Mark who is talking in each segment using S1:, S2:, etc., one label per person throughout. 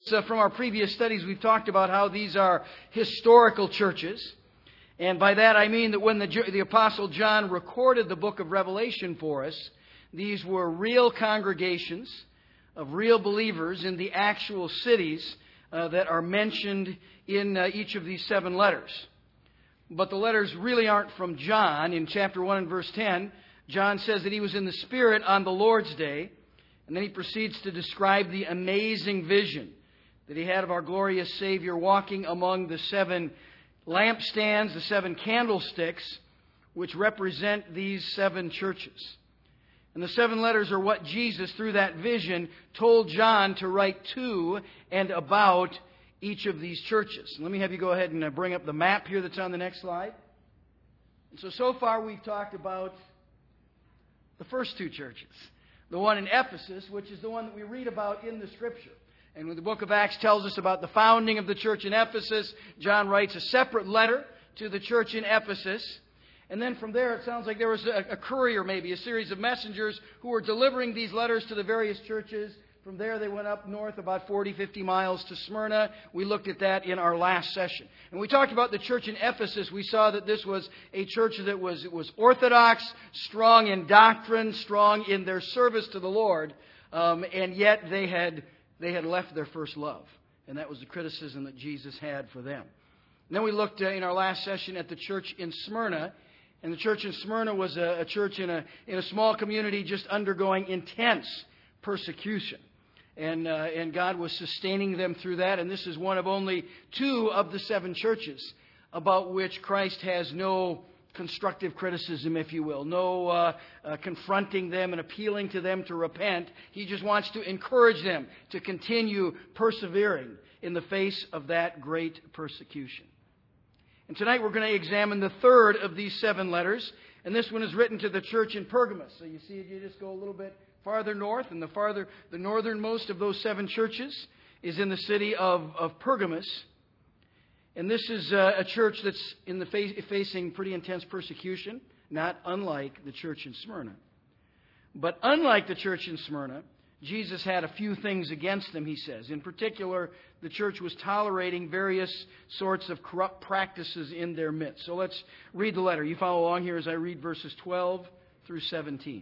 S1: From our previous studies, we've talked about how these are historical churches. And by that I mean that when the Apostle John recorded the book of Revelation for us, these were real congregations of real believers in the actual cities that are mentioned in each of these 7 letters. But the letters really aren't from John. In chapter 1 and verse 10, John says that he was in the Spirit on the Lord's day. And then he proceeds to describe the amazing vision that he had of our glorious Savior walking among the 7 lampstands, the 7 candlesticks, which represent these 7 churches. And the 7 letters are what Jesus, through that vision, told John to write to and about each of these churches. Let me have you go ahead and bring up the map here that's on the next slide. And so far we've talked about the first 2 churches. The one in Ephesus, which is the one that we read about in the Scripture. And when the book of Acts tells us about the founding of the church in Ephesus, John writes a separate letter to the church in Ephesus. And then from there, it sounds like there was a courier, maybe, a series of messengers who were delivering these letters to the various churches. From there, they went up north about 40, 50 miles to Smyrna. We looked at that in our last session. And we talked about the church in Ephesus. We saw that this was a church that was orthodox, strong in doctrine, strong in their service to the Lord, and yet they had left their first love. And that was the criticism that Jesus had for them. And then we looked in our last session at the church in Smyrna. And the church in Smyrna was a church in a small community just undergoing intense persecution. And God was sustaining them through that. And this is one of only 2 of the 7 churches about which Christ has no constructive criticism, if you will. No confronting them and appealing to them to repent. He just wants to encourage them to continue persevering in the face of that great persecution. And tonight we're going to examine the 3rd of these 7 letters. And this one is written to the church in Pergamos. So you see, you just go a little bit farther north, and the northernmost of those 7 churches is in the city of Pergamos. And this is a church that's facing pretty intense persecution, not unlike the church in Smyrna. But unlike the church in Smyrna, Jesus had a few things against them, he says. In particular, the church was tolerating various sorts of corrupt practices in their midst. So let's read the letter. You follow along here as I read verses 12 through 17.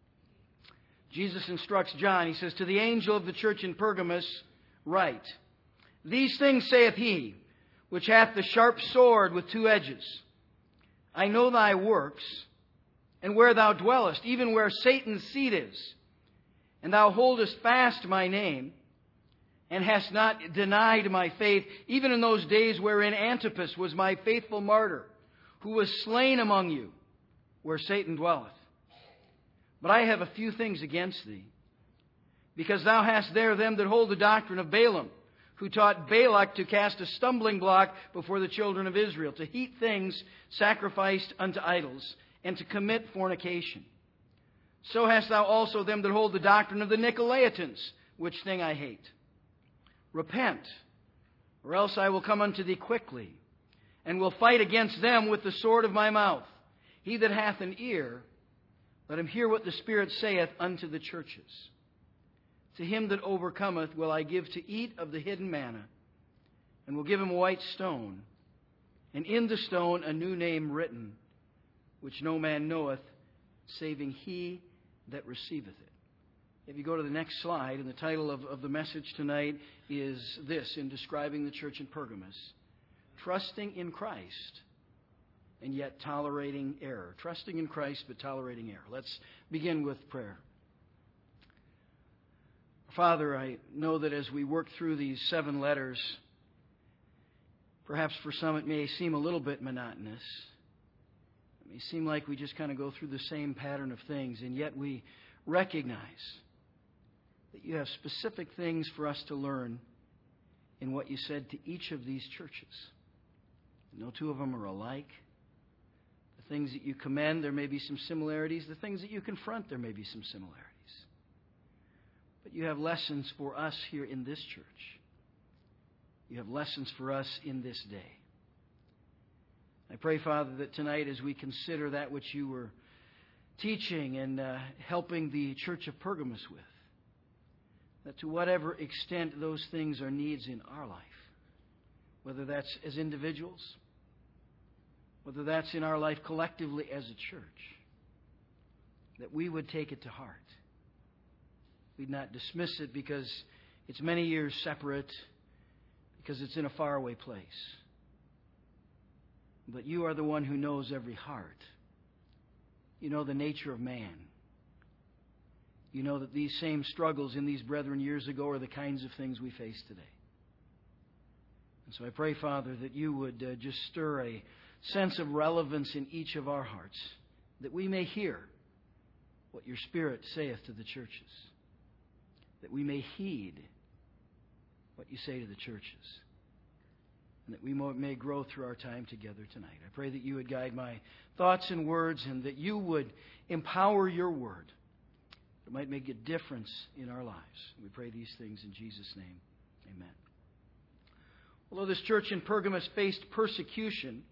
S1: Jesus instructs John. He says, "To the angel of the church in Pergamos, write, These things saith he, which hath the sharp sword with 2 edges. I know thy works, and where thou dwellest, even where Satan's seat is. And thou holdest fast my name, and hast not denied my faith, even in those days wherein Antipas was my faithful martyr, who was slain among you, where Satan dwelleth. But I have a few things against thee, because thou hast there them that hold the doctrine of Balaam, who taught Balak to cast a stumbling block before the children of Israel, to heat things sacrificed unto idols, and to commit fornication. So hast thou also them that hold the doctrine of the Nicolaitans, which thing I hate. Repent, or else I will come unto thee quickly, and will fight against them with the sword of my mouth. He that hath an ear, let him hear what the Spirit saith unto the churches. To him that overcometh will I give to eat of the hidden manna, and will give him a white stone, and in the stone a new name written, which no man knoweth, saving he that receiveth it." If you go to the next slide, and the title of the message tonight is this, in describing the church in Pergamos: Trusting in Christ and yet tolerating error. Trusting in Christ but tolerating error. Let's begin with prayer. Father, I know that as we work through these 7 letters, perhaps for some it may seem a little bit monotonous. It may seem like we just kind of go through the same pattern of things, and yet we recognize that you have specific things for us to learn in what you said to each of these churches. No 2 of them are alike. The things that you commend, there may be some similarities. The things that you confront, there may be some similarities. But you have lessons for us here in this church. You have lessons for us in this day. I pray, Father, that tonight as we consider that which you were teaching and helping the church of Pergamos with, that to whatever extent those things are needs in our life, whether that's as individuals, whether that's in our life collectively as a church, that we would take it to heart. We'd not dismiss it because it's many years separate, because it's in a faraway place. But you are the one who knows every heart. You know the nature of man. You know that these same struggles in these brethren years ago are the kinds of things we face today. And so I pray, Father, that you would just stir a sense of relevance in each of our hearts, that we may hear what your Spirit saith to the churches, that we may heed what you say to the churches, and that we may grow through our time together tonight. I pray that you would guide my thoughts and words, and that you would empower your word. It might make a difference in our lives. We pray these things in Jesus' name. Amen. Although this church in Pergamos faced persecution,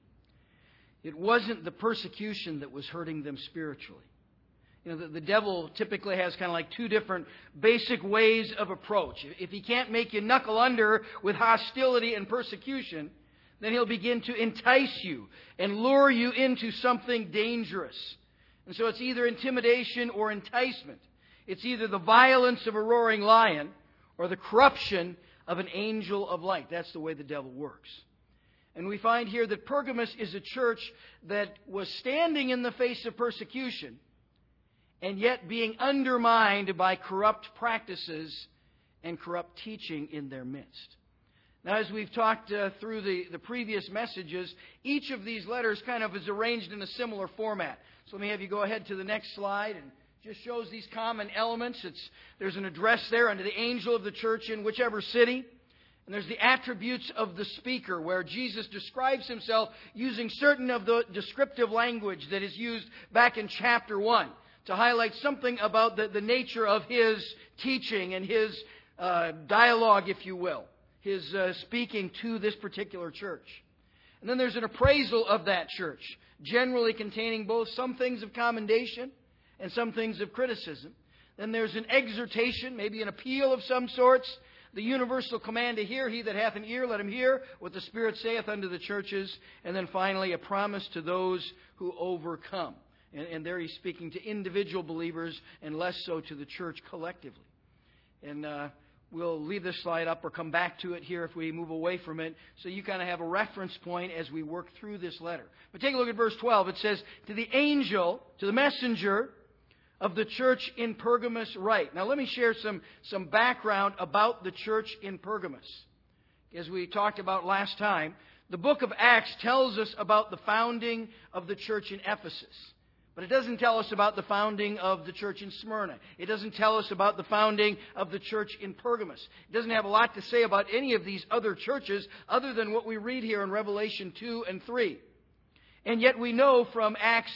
S1: it wasn't the persecution that was hurting them spiritually. You know, the devil typically has kind of like two different basic ways of approach. If he can't make you knuckle under with hostility and persecution, then he'll begin to entice you and lure you into something dangerous. And so it's either intimidation or enticement. It's either the violence of a roaring lion or the corruption of an angel of light. That's the way the devil works. And we find here that Pergamos is a church that was standing in the face of persecution and yet being undermined by corrupt practices and corrupt teaching in their midst. Now, as we've talked through the previous messages, each of these letters kind of is arranged in a similar format. So let me have you go ahead to the next slide, and just shows these common elements. There's an address there unto the angel of the church in whichever city. And there's the attributes of the speaker, where Jesus describes himself using certain of the descriptive language that is used back in chapter 1 to highlight something about the nature of his teaching and his dialogue, if you will, his speaking to this particular church. And then there's an appraisal of that church, generally containing both some things of commendation and some things of criticism. Then there's an exhortation, maybe an appeal of some sorts. The universal command to hear, he that hath an ear, let him hear what the Spirit saith unto the churches. And then finally, a promise to those who overcome. And there he's speaking to individual believers and less so to the church collectively. And we'll leave this slide up or come back to it here if we move away from it, so you kind of have a reference point as we work through this letter. But take a look at verse 12. It says, to the angel, to the messenger of the church in Pergamos write. Now let me share some background about the church in Pergamos. As we talked about last time, the book of Acts tells us about the founding of the church in Ephesus. But it doesn't tell us about the founding of the church in Smyrna. It doesn't tell us about the founding of the church in Pergamos. It doesn't have a lot to say about any of these other churches other than what we read here in Revelation 2 and 3. And yet we know from Acts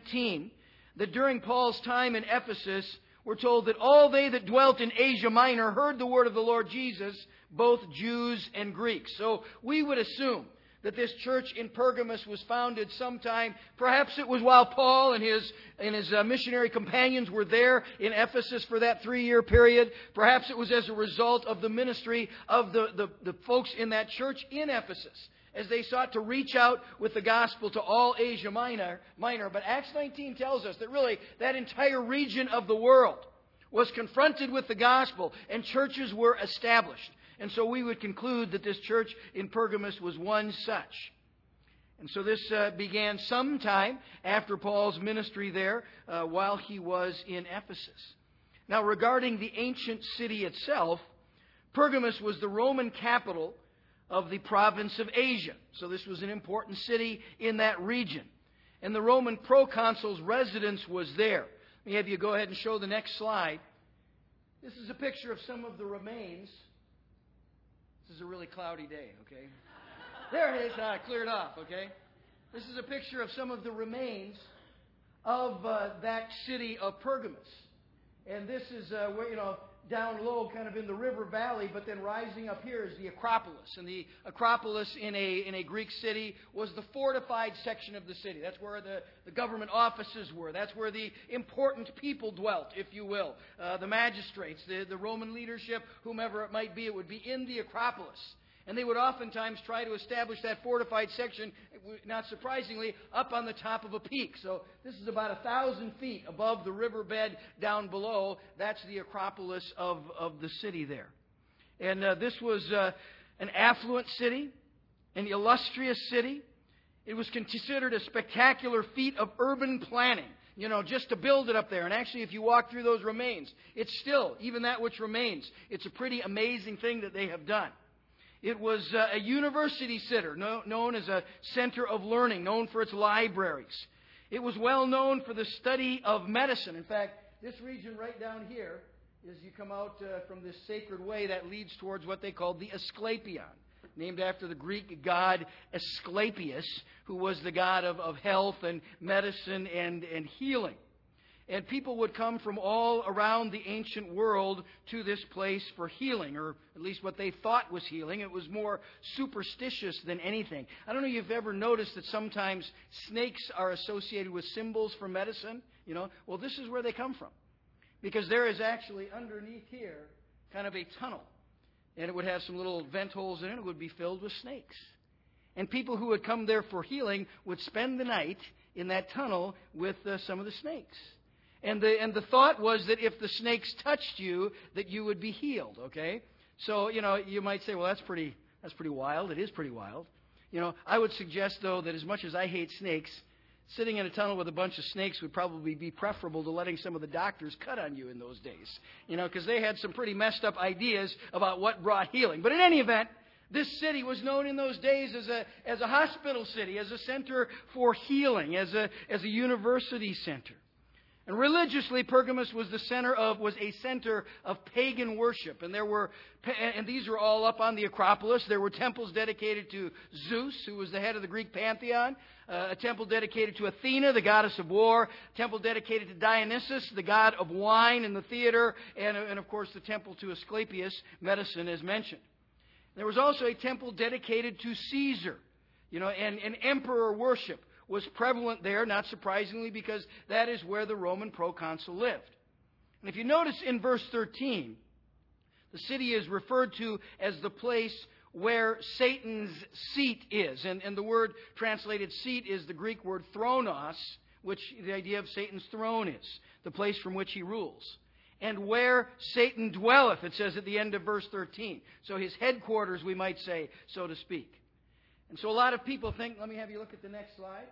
S1: 19 that during Paul's time in Ephesus, we're told that all they that dwelt in Asia Minor heard the word of the Lord Jesus, both Jews and Greeks. So we would assume that this church in Pergamos was founded sometime, perhaps it was while Paul and his missionary companions were there in Ephesus for that 3-year period. Perhaps it was as a result of the ministry of the folks in that church in Ephesus, as they sought to reach out with the gospel to all Asia Minor. But Acts 19 tells us that really that entire region of the world was confronted with the gospel and churches were established. And so we would conclude that this church in Pergamos was one such. And so this began sometime after Paul's ministry there while he was in Ephesus. Now, regarding the ancient city itself, Pergamos was the Roman capital of the province of Asia. So this was an important city in that region. And the Roman proconsul's residence was there. Let me have you go ahead and show the next slide. This is a picture of some of the remains. This is a really cloudy day, okay? There it is. Cleared off, okay? This is a picture of some of the remains of that city of Pergamos. And this is where, down low, kind of in the river valley, but then rising up here is the Acropolis. And the Acropolis in a Greek city was the fortified section of the city. That's where the government offices were. That's where the important people dwelt, if you will. The magistrates, the Roman leadership, whomever it might be, it would be in the Acropolis. And they would oftentimes try to establish that fortified section, not surprisingly, up on the top of a peak. So this is about 1,000 feet above the riverbed down below. That's the Acropolis of the city there. And this was an affluent city, an illustrious city. It was considered a spectacular feat of urban planning, just to build it up there. And actually, if you walk through those remains, it's still, even that which remains, it's a pretty amazing thing that they have done. It was a university center, known as a center of learning, known for its libraries. It was well known for the study of medicine. In fact, this region right down here, as you come out from this sacred way, that leads towards what they called the Asclepion, named after the Greek god Asclepius, who was the god of health and medicine and healing. And people would come from all around the ancient world to this place for healing, or at least what they thought was healing. It was more superstitious than anything. I don't know if you've ever noticed that sometimes snakes are associated with symbols for medicine. Well, this is where they come from. Because there is actually underneath here kind of a tunnel. And it would have some little vent holes in it. It would be filled with snakes. And people who would come there for healing would spend the night in that tunnel with some of the snakes. And the thought was that if the snakes touched you, that you would be healed, okay? So, you might say, well, that's pretty wild. It is pretty wild. I would suggest, though, that as much as I hate snakes, sitting in a tunnel with a bunch of snakes would probably be preferable to letting some of the doctors cut on you in those days. Because they had some pretty messed up ideas about what brought healing. But in any event, this city was known in those days as a hospital city, as a center for healing, as a university center. And religiously, Pergamus was a center of pagan worship. And these were all up on the Acropolis. There were temples dedicated to Zeus, who was the head of the Greek pantheon. A temple dedicated to Athena, the goddess of war. A temple dedicated to Dionysus, the god of wine and the theater. And of course, the temple to Asclepius, medicine, as mentioned. There was also a temple dedicated to Caesar, and emperor worship was prevalent there, not surprisingly, because that is where the Roman proconsul lived. And if you notice in verse 13, the city is referred to as the place where Satan's seat is. And the word translated seat is the Greek word thronos, which the idea of Satan's throne is, the place from which he rules. And where Satan dwelleth, it says at the end of verse 13. So his headquarters, we might say, so to speak. And so a lot of people think, let me have you look at the next slide.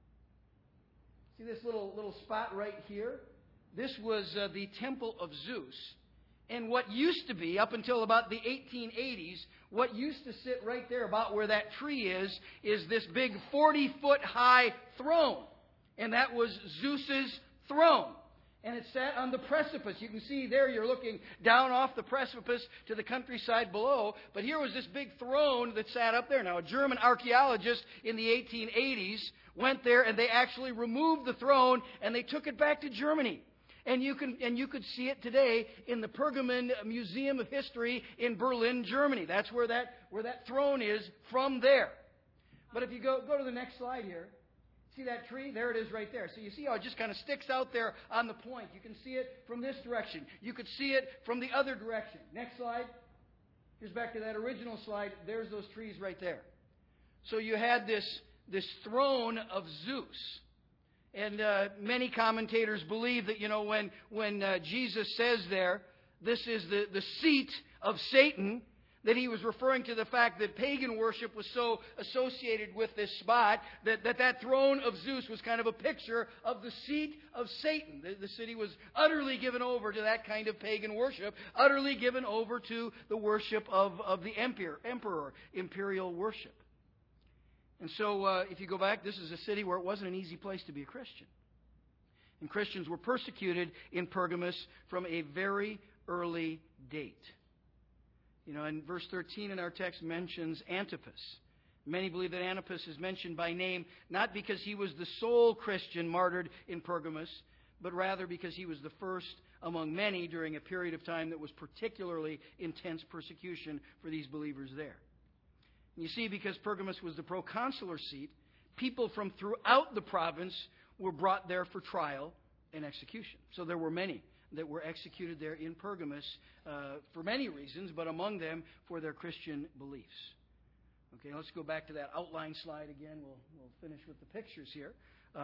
S1: See this little spot right here? This was the temple of Zeus. And what used to be, up until about the 1880s, what used to sit right there about where that tree is this big 40-foot high throne. And that was Zeus's throne. And it sat on the precipice. You can see there you're looking down off the precipice to the countryside below. But here was this big throne that sat up there. Now, a German archaeologist in the 1880s went there and they actually removed the throne and they took it back to Germany. And you could see it today in the Pergamon Museum of History in Berlin, Germany. That's where that throne is from there. But if you go to the next slide here. See that tree? There it is right there. So you see how it just kind of sticks out there on the point. You can see it from this direction. You could see it from the other direction. Next slide. Here's back to that original slide. There's those trees right there. So you had this throne of Zeus. And many commentators believe that, when Jesus says there, this is the seat of Satan, that he was referring to the fact that pagan worship was so associated with this spot that throne of Zeus was kind of a picture of the seat of Satan. The city was utterly given over to that kind of pagan worship, utterly given over to the worship of the emperor, imperial worship. And so if you go back, this is a city where it wasn't an easy place to be a Christian. And Christians were persecuted in Pergamus from a very early date. And verse 13 in our text mentions Antipas. Many believe that Antipas is mentioned by name not because he was the sole Christian martyred in Pergamus, but rather because he was the first among many during a period of time that was particularly intense persecution for these believers there. You see, because Pergamos was the proconsular seat, people from throughout the province were brought there for trial and execution. So there were many that were executed there in Pergamos for many reasons, but among them for their Christian beliefs. Okay, let's go back to that outline slide again. We'll finish with the pictures here.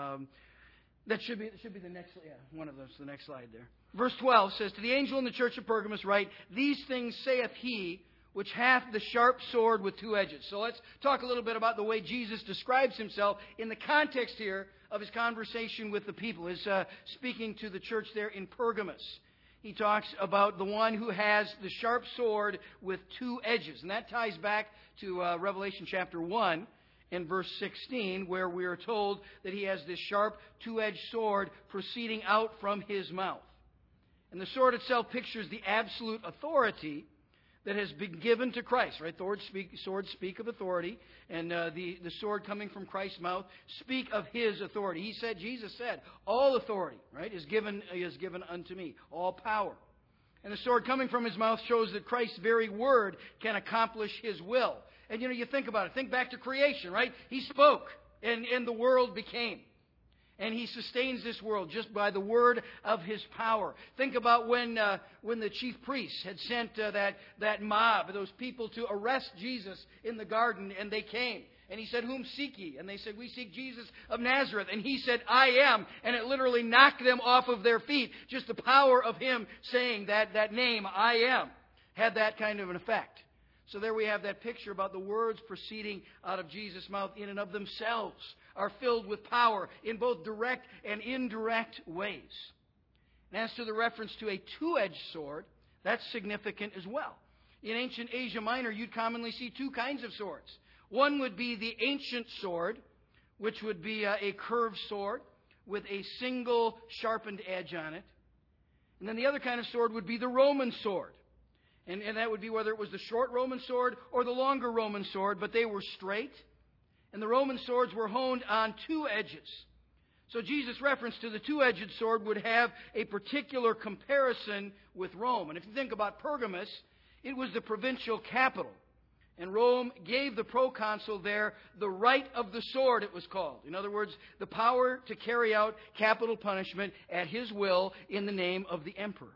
S1: That should be the next, one of those, the next slide there. Verse 12 says, "To the angel in the church of Pergamos write, These things saith he which hath the sharp sword with two edges." So let's talk a little bit about the way Jesus describes himself in the context here of his conversation with the people. He's speaking to the church there in Pergamos. He talks about the one who has the sharp sword with two edges. And that ties back to Revelation chapter 1 and verse 16, where we are told that he has this sharp two-edged sword proceeding out from his mouth. And the sword itself pictures the absolute authority that has been given to Christ, right? Swords speak of authority, and the sword coming from Christ's mouth speak of his authority. Jesus said, all authority, right, is given unto me, all power. And the sword coming from his mouth shows that Christ's very word can accomplish his will. And you think about it. Think back to creation, right? He spoke, and the world became. And he sustains this world just by the word of his power. Think about when the chief priests had sent that mob, those people, to arrest Jesus in the garden, and they came. And he said, "Whom seek ye?" And they said, "We seek Jesus of Nazareth." And he said, "I am." And it literally knocked them off of their feet. Just the power of him saying that name, "I am," had that kind of an effect. So there we have that picture about the words proceeding out of Jesus' mouth in and of themselves are filled with power in both direct and indirect ways. And as to the reference to a two-edged sword, that's significant as well. In ancient Asia Minor, you'd commonly see two kinds of swords. One would be the ancient sword, which would be a curved sword with a single sharpened edge on it. And then the other kind of sword would be the Roman sword. And that would be whether it was the short Roman sword or the longer Roman sword, but they were straight. And the Roman swords were honed on two edges. So Jesus' reference to the two-edged sword would have a particular comparison with Rome. And if you think about Pergamos, it was the provincial capital. And Rome gave the proconsul there the right of the sword, it was called. In other words, the power to carry out capital punishment at his will in the name of the emperor.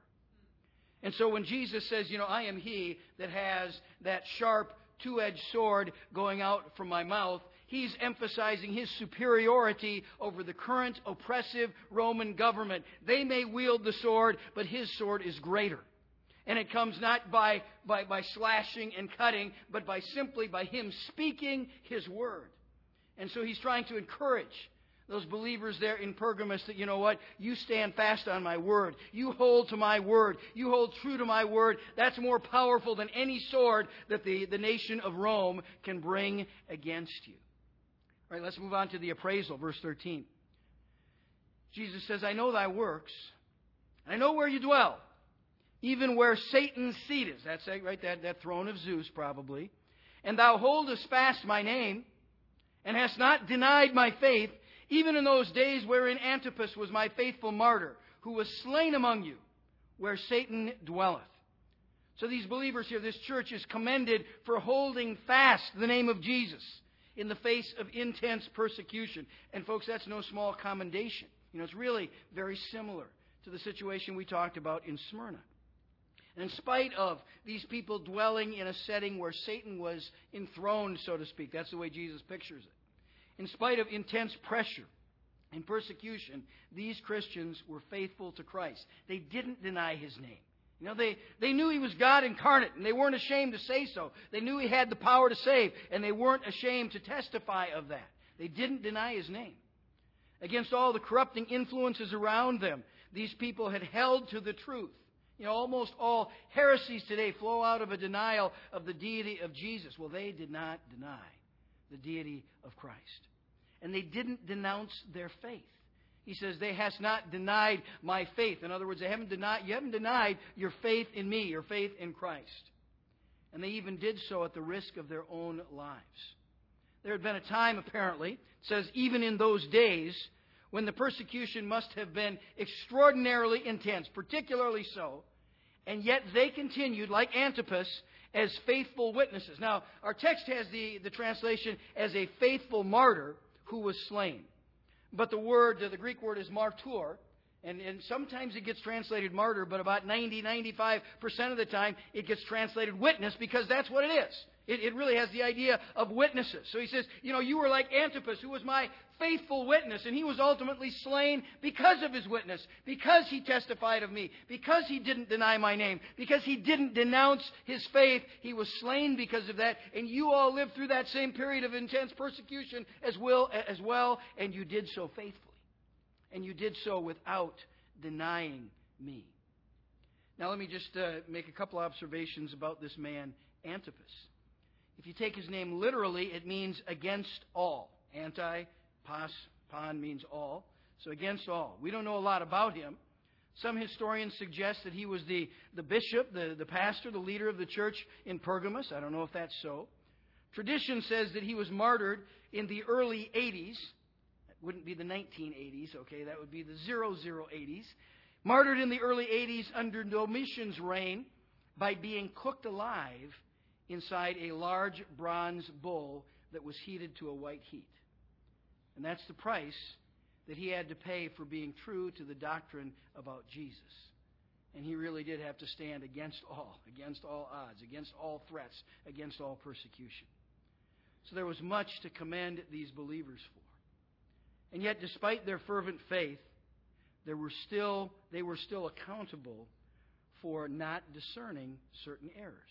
S1: And so when Jesus says, "I am he that has that sharp two-edged sword going out from my mouth," he's emphasizing his superiority over the current oppressive Roman government. They may wield the sword, but his sword is greater. And it comes not by slashing and cutting, but simply by him speaking his word. And so he's trying to encourage those believers there in Pergamos that, you stand fast on my word. You hold to my word. You hold true to my word. That's more powerful than any sword that the nation of Rome can bring against you. All right, let's move on to the appraisal, verse 13. Jesus says, "I know thy works. I know where you dwell, even where Satan's seat is." That's right, that throne of Zeus probably. "And thou holdest fast my name, and hast not denied my faith, even in those days wherein Antipas was my faithful martyr, who was slain among you, where Satan dwelleth." So these believers here, this church is commended for holding fast the name of Jesus in the face of intense persecution. And folks, that's no small commendation. It's really very similar to the situation we talked about in Smyrna. And in spite of these people dwelling in a setting where Satan was enthroned, so to speak, that's the way Jesus pictures it. In spite of intense pressure and persecution, these Christians were faithful to Christ. They didn't deny his name. They knew he was God incarnate, and they weren't ashamed to say so. They knew he had the power to save, and they weren't ashamed to testify of that. They didn't deny his name. Against all the corrupting influences around them, these people had held to the truth. Almost all heresies today flow out of a denial of the deity of Jesus. Well, they did not deny the deity of Christ. And they didn't denounce their faith. He says, "They has not denied my faith." In other words, you haven't denied your faith in me, your faith in Christ. And they even did so at the risk of their own lives. There had been a time, apparently, it says, even in those days, when the persecution must have been extraordinarily intense, particularly so, and yet they continued, like Antipas, as faithful witnesses. Now, our text has the translation as a faithful martyr who was slain. But the Greek word is martyr, and sometimes it gets translated martyr, but about 95% of the time it gets translated witness, because that's what it is. It really has the idea of witnesses. So he says, you were like Antipas, who was my faithful witness, and he was ultimately slain because of his witness, because he testified of me, because he didn't deny my name, because he didn't denounce his faith. He was slain because of that, and you all lived through that same period of intense persecution as well, and you did so faithfully, and you did so without denying me. Now let me just make a couple observations about this man, Antipas. If you take his name literally, it means against all. Anti, pas, pan means all. So against all. We don't know a lot about him. Some historians suggest that he was the bishop, the pastor, the leader of the church in Pergamos. I don't know if that's so. Tradition says that he was martyred in the early 80s. That wouldn't be the 1980s, okay? That would be the 0080s. Martyred in the early 80s under Domitian's reign by being cooked alive inside a large bronze bull that was heated to a white heat. And that's the price that he had to pay for being true to the doctrine about Jesus. And he really did have to stand against all odds, against all threats, against all persecution. So there was much to commend these believers for. And yet, despite their fervent faith, they were still accountable for not discerning certain errors.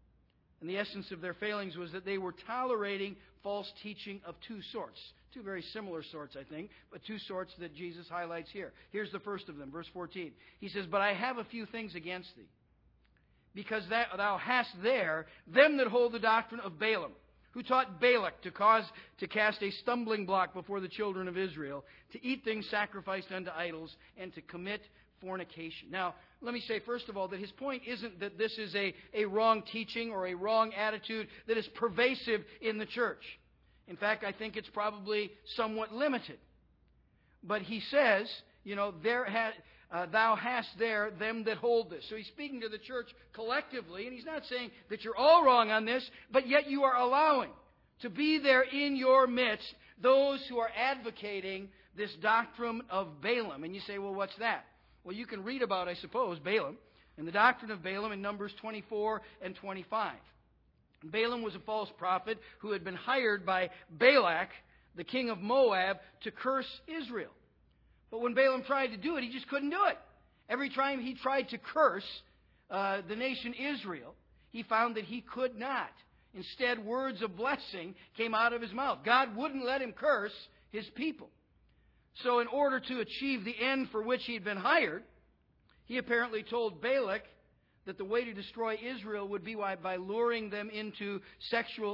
S1: And the essence of their failings was that they were tolerating false teaching of two sorts. Two very similar sorts, I think, but two sorts that Jesus highlights here. Here's the first of them, verse 14. He says, "But I have a few things against thee, because thou hast there them that hold the doctrine of Balaam, who taught Balak to cast a stumbling block before the children of Israel, to eat things sacrificed unto idols, and to commit fornication." Now, let me say, first of all, that his point isn't that this is a wrong teaching or a wrong attitude that is pervasive in the church. In fact, I think it's probably somewhat limited. But he says, thou hast there them that hold this. So he's speaking to the church collectively, and he's not saying that you're all wrong on this, but yet you are allowing to be there in your midst those who are advocating this doctrine of Balaam. And you say, well, what's that? Well, you can read about, I suppose, Balaam and the doctrine of Balaam in Numbers 24 and 25. Balaam was a false prophet who had been hired by Balak, the king of Moab, to curse Israel. But when Balaam tried to do it, he just couldn't do it. Every time he tried to curse the nation Israel, he found that he could not. Instead, words of blessing came out of his mouth. God wouldn't let him curse his people. So in order to achieve the end for which he had been hired, he apparently told Balak that the way to destroy Israel would be by luring them into sexual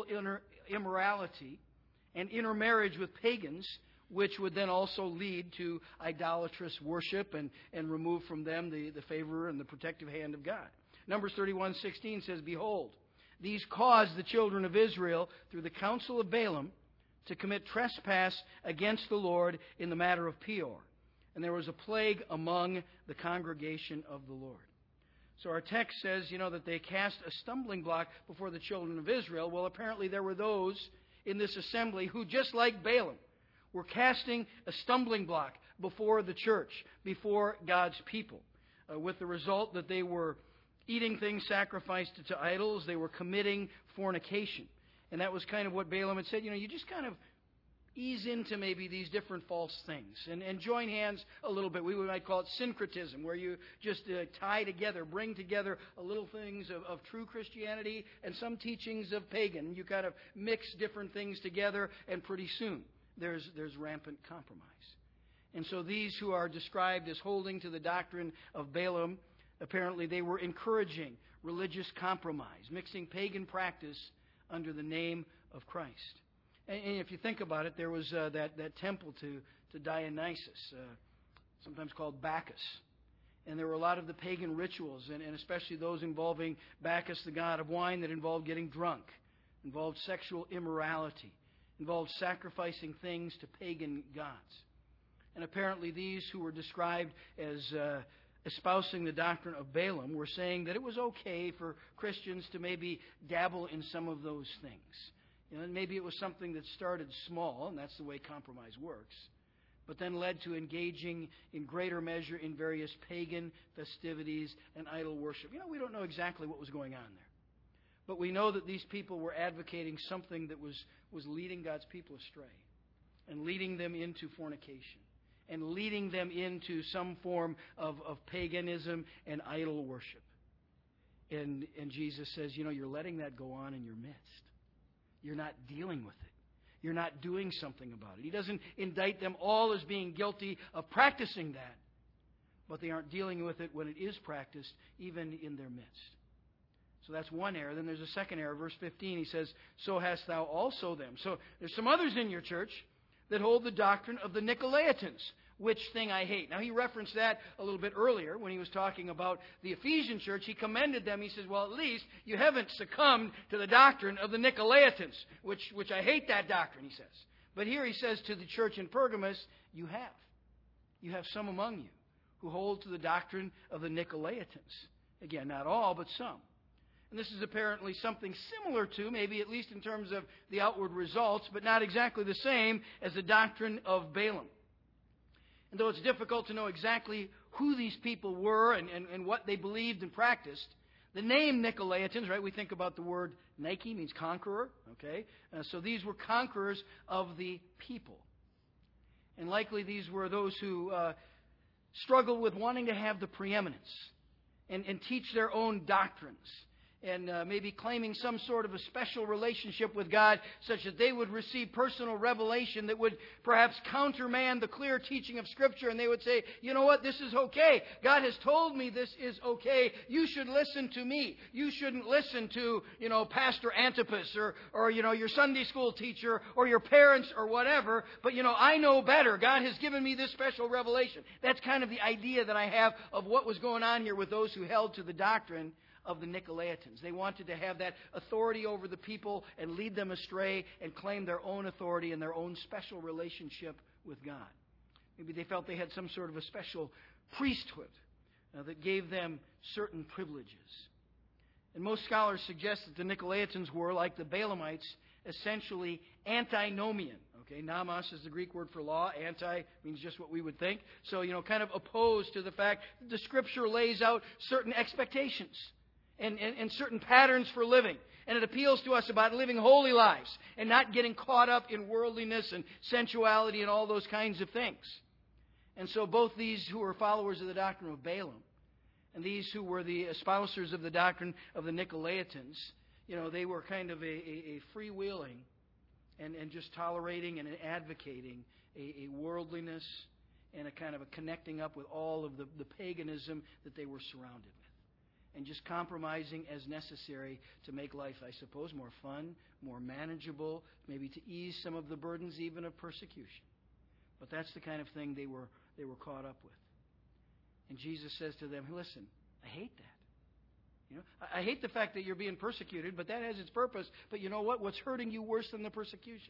S1: immorality and intermarriage with pagans, which would then also lead to idolatrous worship and remove from them the favor and the protective hand of God. Numbers 31:16 says, "Behold, these caused the children of Israel, through the counsel of Balaam, to commit trespass against the Lord in the matter of Peor. And there was a plague among the congregation of the Lord." So our text says, that they cast a stumbling block before the children of Israel. Well, apparently there were those in this assembly who, just like Balaam, were casting a stumbling block before the church, before God's people, with the result that they were eating things sacrificed to idols. They were committing fornication. And that was kind of what Balaam had said. You just kind of ease into maybe these different false things and join hands a little bit. We might call it syncretism, where you just tie together, bring together a little things of true Christianity and some teachings of pagan. You kind of mix different things together, and pretty soon there's rampant compromise. And so these who are described as holding to the doctrine of Balaam, apparently they were encouraging religious compromise, mixing pagan practice under the name of Christ. And if you think about it, there was that temple to Dionysus, sometimes called Bacchus. And there were a lot of the pagan rituals, and especially those involving Bacchus, the god of wine, that involved getting drunk, involved sexual immorality, involved sacrificing things to pagan gods. And apparently these who were described as espousing the doctrine of Balaam were saying that it was okay for Christians to maybe dabble in some of those things. And maybe it was something that started small, and that's the way compromise works, but then led to engaging in greater measure in various pagan festivities and idol worship. We don't know exactly what was going on there. But we know that these people were advocating something that was leading God's people astray and leading them into fornication and leading them into some form of paganism and idol worship. And Jesus says, you're letting that go on in your midst. You're not dealing with it. You're not doing something about it. He doesn't indict them all as being guilty of practicing that, but they aren't dealing with it when it is practiced, even in their midst. So that's one error. Then there's a second error. Verse 15, he says, so hast thou also them. So there's some others in your church that hold the doctrine of the Nicolaitans, which thing I hate. Now, he referenced that a little bit earlier when he was talking about the Ephesian church. He commended them. He says, well, at least you haven't succumbed to the doctrine of the Nicolaitans, which I hate that doctrine, he says. But here he says to the church in Pergamos, you have. You have some among you who hold to the doctrine of the Nicolaitans. Again, not all, but some. And this is apparently something similar to, maybe at least in terms of the outward results, but not exactly the same as the doctrine of Balaam. And though it's difficult to know exactly who these people were and what they believed and practiced, the name Nicolaitans, right, we think about the word Nike, means conqueror, okay? So these were conquerors of the people. And likely these were those who struggled with wanting to have the preeminence and teach their own doctrines. And maybe claiming some sort of a special relationship with God such that they would receive personal revelation that would perhaps countermand the clear teaching of Scripture. And they would say, you know what, this is okay. God has told me this is okay. You should listen to me. You shouldn't listen to, Pastor Antipas or your Sunday school teacher or your parents or whatever. But, I know better. God has given me this special revelation. That's kind of the idea that I have of what was going on here with those who held to the doctrine of the Nicolaitans. They wanted to have that authority over the people and lead them astray and claim their own authority and their own special relationship with God. Maybe they felt they had some sort of a special priesthood that gave them certain privileges. And most scholars suggest that the Nicolaitans were, like the Balaamites, essentially antinomian. Okay, nomos is the Greek word for law. Anti means just what we would think. So, kind of opposed to the fact that the Scripture lays out certain expectations and certain patterns for living. And it appeals to us about living holy lives and not getting caught up in worldliness and sensuality and all those kinds of things. And so both these who were followers of the doctrine of Balaam and these who were the espousers of the doctrine of the Nicolaitans, they were kind of a freewheeling and just tolerating and advocating a worldliness and a kind of a connecting up with all of the paganism that they were surrounded with. And just compromising as necessary to make life, I suppose, more fun, more manageable, maybe to ease some of the burdens even of persecution. But that's the kind of thing they were caught up with. And Jesus says to them, listen, I hate that. I hate the fact that you're being persecuted, but that has its purpose. But you know what? What's hurting you worse than the persecution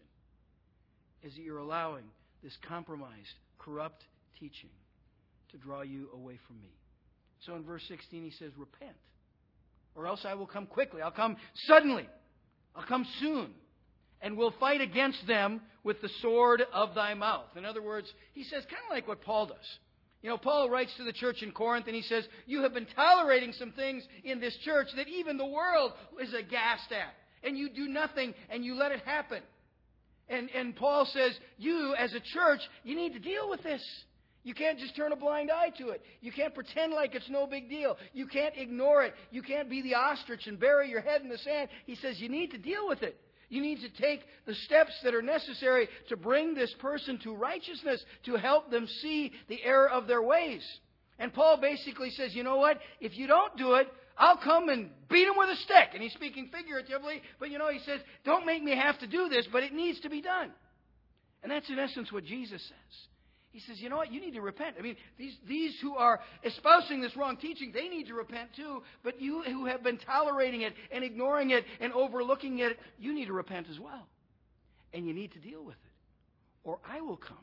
S1: is that you're allowing this compromised, corrupt teaching to draw you away from me. So in verse 16 he says, repent, or else I will come quickly. I'll come suddenly. I'll come soon. And will fight against them with the sword of thy mouth. In other words, he says kind of like what Paul does. Paul writes to the church in Corinth and he says, you have been tolerating some things in this church that even the world is aghast at. And you do nothing and you let it happen. And Paul says, you as a church, you need to deal with this. You can't just turn a blind eye to it. You can't pretend like it's no big deal. You can't ignore it. You can't be the ostrich and bury your head in the sand. He says you need to deal with it. You need to take the steps that are necessary to bring this person to righteousness, to help them see the error of their ways. And Paul basically says, you know what? If you don't do it, I'll come and beat him with a stick. And he's speaking figuratively, but he says, don't make me have to do this, but it needs to be done. And that's in essence what Jesus says. He says, you know what? You need to repent. I mean, these who are espousing this wrong teaching, they need to repent too. But you who have been tolerating it and ignoring it and overlooking it, you need to repent as well. And you need to deal with it. Or I will come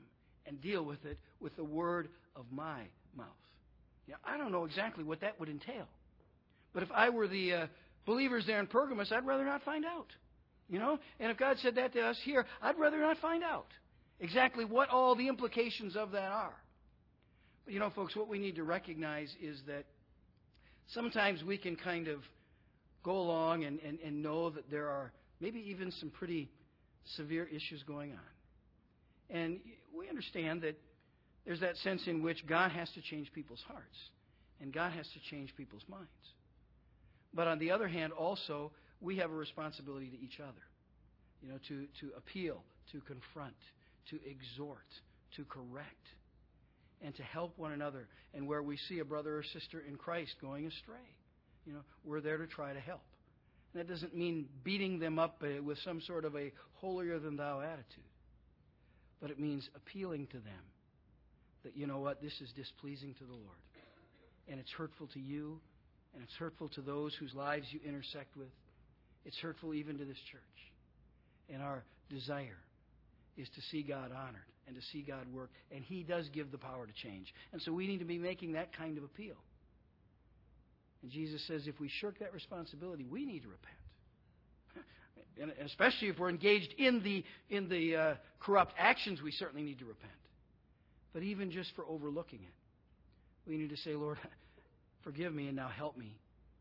S1: and deal with it with the word of my mouth. Yeah, I don't know exactly what that would entail. But if I were the believers there in Pergamos, I'd rather not find out. And if God said that to us here, I'd rather not find out exactly what all the implications of that are. But folks, what we need to recognize is that sometimes we can kind of go along and know that there are maybe even some pretty severe issues going on. And we understand that there's that sense in which God has to change people's hearts and God has to change people's minds. But on the other hand, also, we have a responsibility to each other, to appeal, to confront, to exhort, to correct, and to help one another. And where we see a brother or sister in Christ going astray, we're there to try to help. And that doesn't mean beating them up with some sort of a holier-than-thou attitude. But it means appealing to them that, this is displeasing to the Lord. And it's hurtful to you, and it's hurtful to those whose lives you intersect with. It's hurtful even to this church. And our desire is to see God honored and to see God work. And He does give the power to change. And so we need to be making that kind of appeal. And Jesus says if we shirk that responsibility, we need to repent. And especially if we're engaged in the corrupt actions, we certainly need to repent. But even just for overlooking it, we need to say, Lord, forgive me and now help me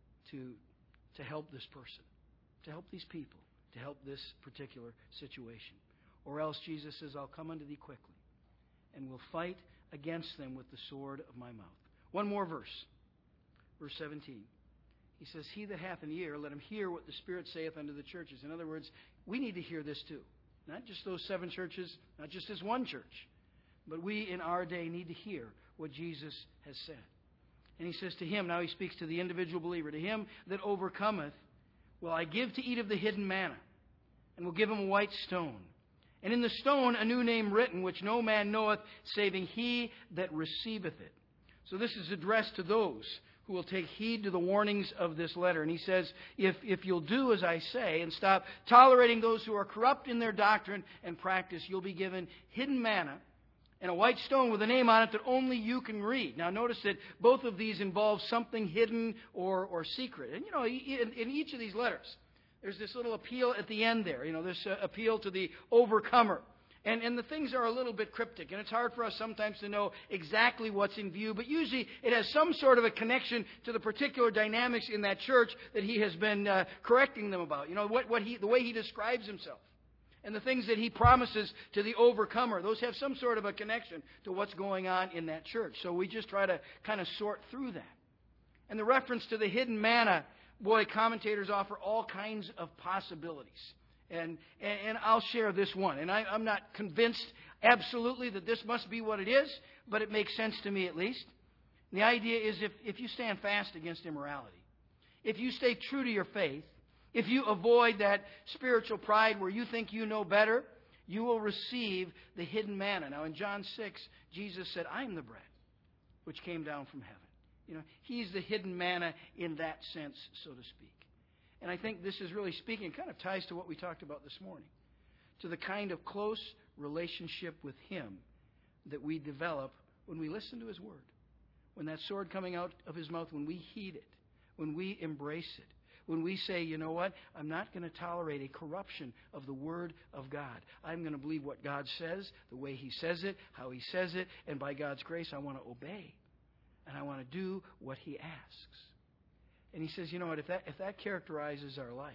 S1: to help this person, to help these people, to help this particular situation. Or else Jesus says, I'll come unto thee quickly and will fight against them with the sword of my mouth. One more verse. Verse 17. He says, He that hath an ear, let him hear what the Spirit saith unto the churches. In other words, we need to hear this too. Not just those 7 churches, not just this one church. But we in our day need to hear what Jesus has said. And He says to him, now He speaks to the individual believer, to him that overcometh, will I give to eat of the hidden manna, and will give him a white stone. And in the stone a new name written, which no man knoweth, saving he that receiveth it. So this is addressed to those who will take heed to the warnings of this letter. And he says, if you'll do as I say and stop tolerating those who are corrupt in their doctrine and practice, you'll be given hidden manna and a white stone with a name on it that only you can read. Now notice that both of these involve something hidden or secret. And in each of these letters, there's this little appeal at the end there. This appeal to the overcomer. And the things are a little bit cryptic, and it's hard for us sometimes to know exactly what's in view, but usually it has some sort of a connection to the particular dynamics in that church that he has been correcting them about. The way he describes himself. And the things that he promises to the overcomer, those have some sort of a connection to what's going on in that church. So we just try to kind of sort through that. And the reference to the hidden manna, boy, commentators offer all kinds of possibilities. And I'll share this one. And I'm not convinced absolutely that this must be what it is, but it makes sense to me at least. And the idea is if you stand fast against immorality, if you stay true to your faith, if you avoid that spiritual pride where you think you know better, you will receive the hidden manna. Now in John 6, Jesus said, I am the bread which came down from heaven. He's the hidden manna in that sense, so to speak. And I think this is really speaking, it kind of ties to what we talked about this morning, to the kind of close relationship with Him that we develop when we listen to His Word. When that sword coming out of His mouth, when we heed it, when we embrace it, when we say, you know what, I'm not going to tolerate a corruption of the Word of God. I'm going to believe what God says, the way He says it, how He says it, and by God's grace I want to obey. And I want to do what He asks. And he says, you know what, if that characterizes our life,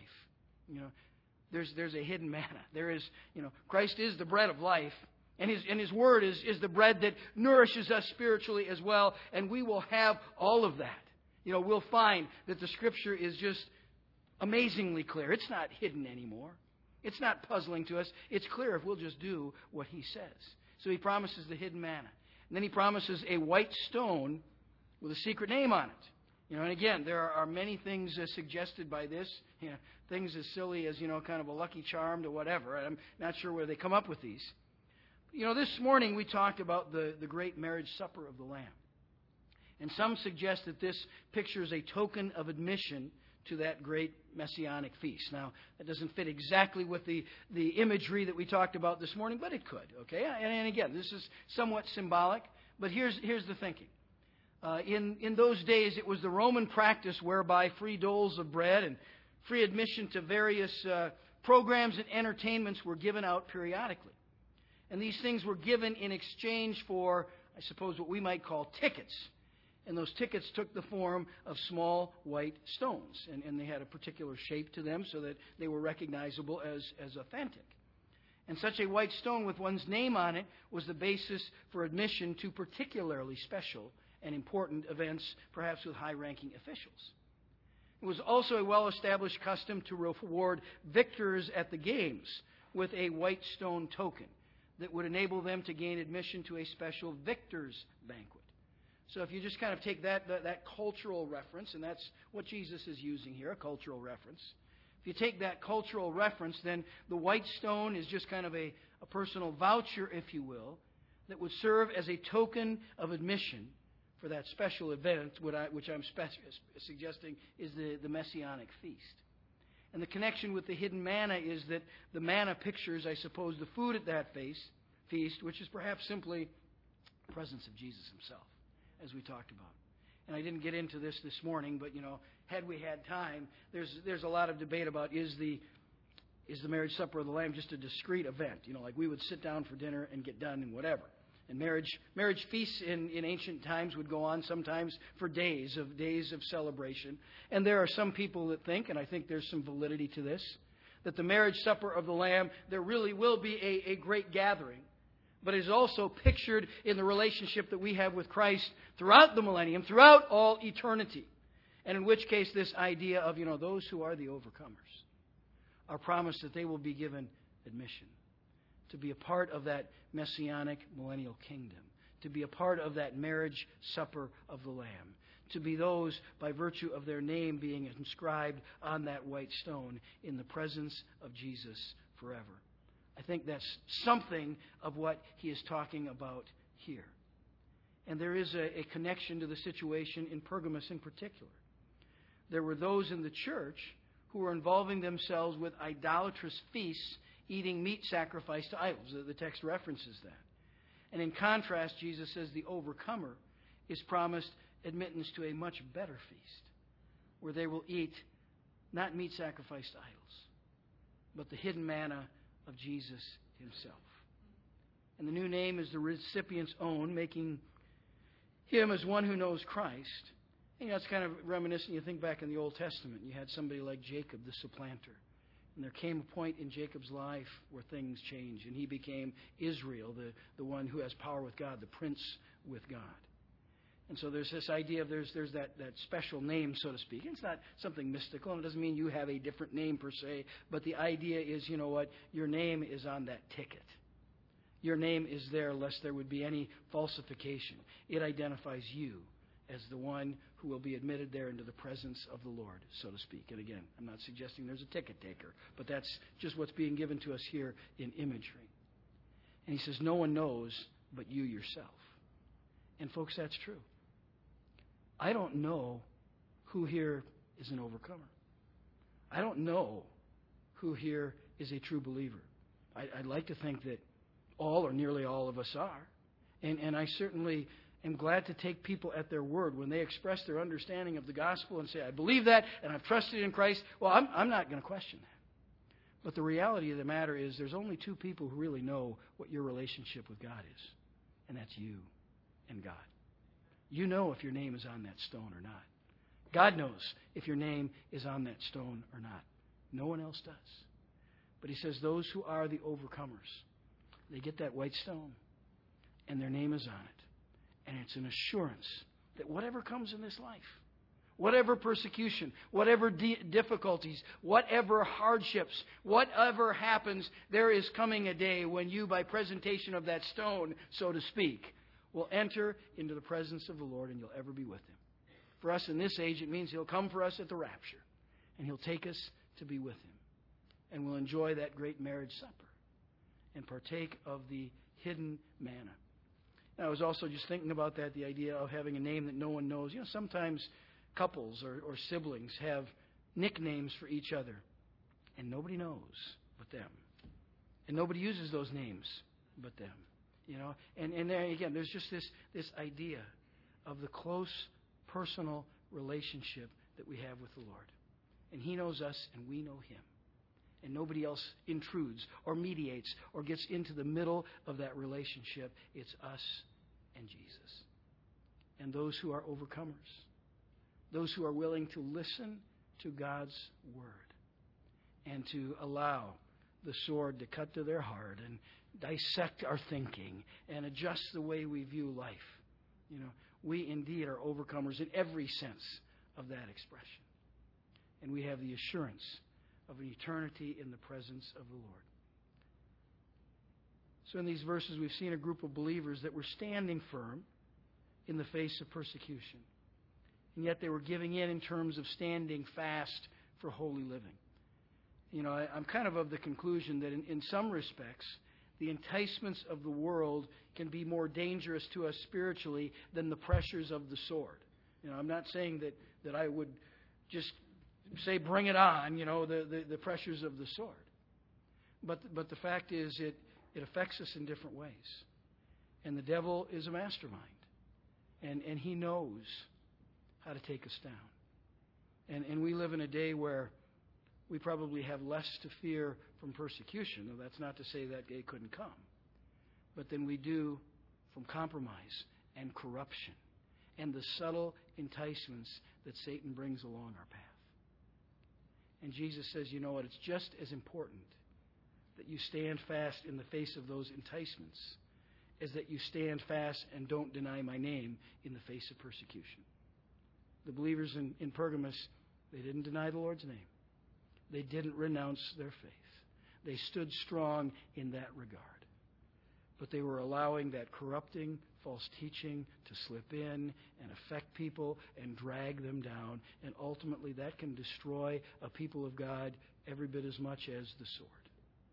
S1: there's a hidden manna. There is, Christ is the bread of life, and His Word is the bread that nourishes us spiritually as well, and we will have all of that. We'll find that the Scripture is just amazingly clear. It's not hidden anymore. It's not puzzling to us. It's clear if we'll just do what He says. So He promises the hidden manna. And then He promises a white stone with a secret name on it. And again, there are many things suggested by this. Things as silly as, kind of a lucky charm to whatever. I'm not sure where they come up with these. This morning we talked about the great marriage supper of the Lamb. And some suggest that this pictures a token of admission to that great messianic feast. Now, that doesn't fit exactly with the imagery that we talked about this morning, but it could, okay? And again, this is somewhat symbolic, but here's the thinking. In those days, it was the Roman practice whereby free doles of bread and free admission to various programs and entertainments were given out periodically. And these things were given in exchange for, I suppose, what we might call tickets. And those tickets took the form of small white stones. And they had a particular shape to them so that they were recognizable as authentic. And such a white stone with one's name on it was the basis for admission to particularly special and important events, perhaps with high-ranking officials. It was also a well-established custom to reward victors at the games with a white stone token that would enable them to gain admission to a special victor's banquet. So if you just kind of take that cultural reference, and that's what Jesus is using here, a cultural reference. If you take that cultural reference, then the white stone is just kind of a personal voucher, if you will, that would serve as a token of admission for that special event, which I'm suggesting is the Messianic feast. And the connection with the hidden manna is that the manna pictures, I suppose, the food at that feast, which is perhaps simply the presence of Jesus himself, as we talked about. And I didn't get into this morning, but, had we had time, there's a lot of debate about is the marriage supper of the Lamb just a discrete event? Like we would sit down for dinner and get done and whatever. And marriage feasts in ancient times would go on sometimes for days of celebration. And there are some people that think, and I think there's some validity to this, that the marriage supper of the Lamb, there really will be a great gathering. But it is also pictured in the relationship that we have with Christ throughout the millennium, throughout all eternity. And in which case this idea of, those who are the overcomers are promised that they will be given admission to be a part of that messianic millennial kingdom, to be a part of that marriage supper of the Lamb, to be those by virtue of their name being inscribed on that white stone in the presence of Jesus forever. I think that's something of what he is talking about here. And there is a connection to the situation in Pergamos in particular. There were those in the church who were involving themselves with idolatrous feasts, eating meat sacrificed to idols. The text references that. And in contrast, Jesus says the overcomer is promised admittance to a much better feast, where they will eat not meat sacrificed to idols, but the hidden manna of Jesus himself. And the new name is the recipient's own, making him as one who knows Christ. And it's kind of reminiscent. You think back in the Old Testament, you had somebody like Jacob, the supplanter. And there came a point in Jacob's life where things changed, and he became Israel, the one who has power with God, the prince with God. And so there's this idea of there's that special name, so to speak. It's not something mystical, and it doesn't mean you have a different name per se, but the idea is, your name is on that ticket. Your name is there lest there would be any falsification. It identifies you as the one who will be admitted there into the presence of the Lord, so to speak. And again, I'm not suggesting there's a ticket taker, but that's just what's being given to us here in imagery. And he says, no one knows but you yourself. And folks, that's true. I don't know who here is an overcomer. I don't know who here is a true believer. I'd like to think that all or nearly all of us are. And I certainly am glad to take people at their word when they express their understanding of the gospel and say, I believe that and I've trusted in Christ. Well, I'm not going to question that. But the reality of the matter is there's only two people who really know what your relationship with God is. And that's you and God. You know if your name is on that stone or not. God knows if your name is on that stone or not. No one else does. But he says those who are the overcomers, they get that white stone and their name is on it. And it's an assurance that whatever comes in this life, whatever persecution, whatever difficulties, whatever hardships, whatever happens, there is coming a day when you, by presentation of that stone, so to speak, will enter into the presence of the Lord and you'll ever be with him. For us in this age, it means he'll come for us at the rapture and he'll take us to be with him. And we'll enjoy that great marriage supper and partake of the hidden manna. And I was also just thinking about that, the idea of having a name that no one knows. Sometimes couples or siblings have nicknames for each other. And nobody knows but them. And nobody uses those names but them. And there again, there's just this idea of the close personal relationship that we have with the Lord. And He knows us and we know Him. And nobody else intrudes or mediates or gets into the middle of that relationship. It's us and Jesus. And those who are overcomers. Those who are willing to listen to God's Word. And to allow the sword to cut to their heart and dissect our thinking and adjust the way we view life. We indeed are overcomers in every sense of that expression. And we have the assurance of an eternity in the presence of the Lord. So in these verses, we've seen a group of believers that were standing firm in the face of persecution. And yet they were giving in terms of standing fast for holy living. I'm kind of the conclusion that in some respects, the enticements of the world can be more dangerous to us spiritually than the pressures of the sword. I'm not saying that I would just say, bring it on, the pressures of the sword. But the fact is, it affects us in different ways. And the devil is a mastermind. And he knows how to take us down. And we live in a day where we probably have less to fear from persecution. Now, that's not to say that it couldn't come. But than we do from compromise and corruption and the subtle enticements that Satan brings along our path. And Jesus says, you know what, it's just as important that you stand fast in the face of those enticements as that you stand fast and don't deny my name in the face of persecution. The believers in Pergamos, they didn't deny the Lord's name. They didn't renounce their faith. They stood strong in that regard. But they were allowing that corrupting false teaching to slip in and affect people and drag them down. And ultimately that can destroy a people of God every bit as much as the sword.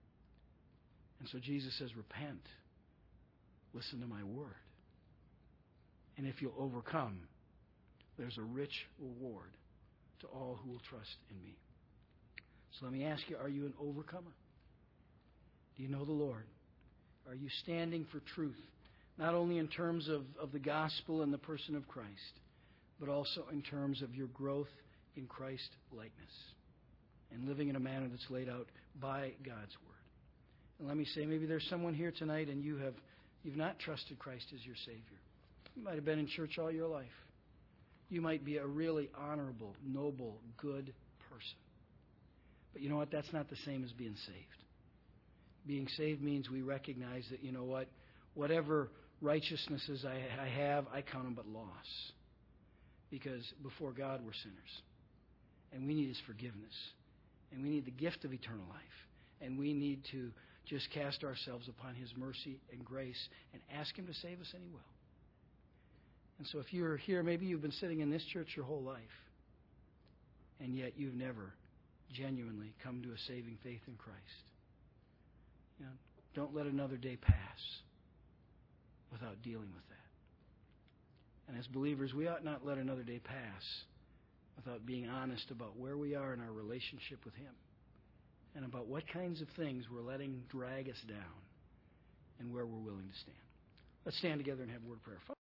S1: And so Jesus says, repent. Listen to my word. And if you'll overcome, there's a rich reward to all who will trust in me. So let me ask you, are you an overcomer? Do you know the Lord? Are you standing for truth, not only in terms of the gospel and the person of Christ, but also in terms of your growth in Christ likeness and living in a manner that's laid out by God's word? And let me say, maybe there's someone here tonight and you've not trusted Christ as your Savior. You might have been in church all your life. You might be a really honorable, noble, good person. But you know what? That's not the same as being saved. Being saved means we recognize that, you know what? Whatever righteousnesses I have, I count them but loss. Because before God, we're sinners. And we need His forgiveness. And we need the gift of eternal life. And we need to just cast ourselves upon His mercy and grace and ask Him to save us, and He will. And so if you're here, maybe you've been sitting in this church your whole life, and yet you've never genuinely come to a saving faith in Christ. Don't let another day pass without dealing with that. And as believers, we ought not let another day pass without being honest about where we are in our relationship with Him and about what kinds of things we're letting drag us down and where we're willing to stand. Let's stand together and have a word of prayer.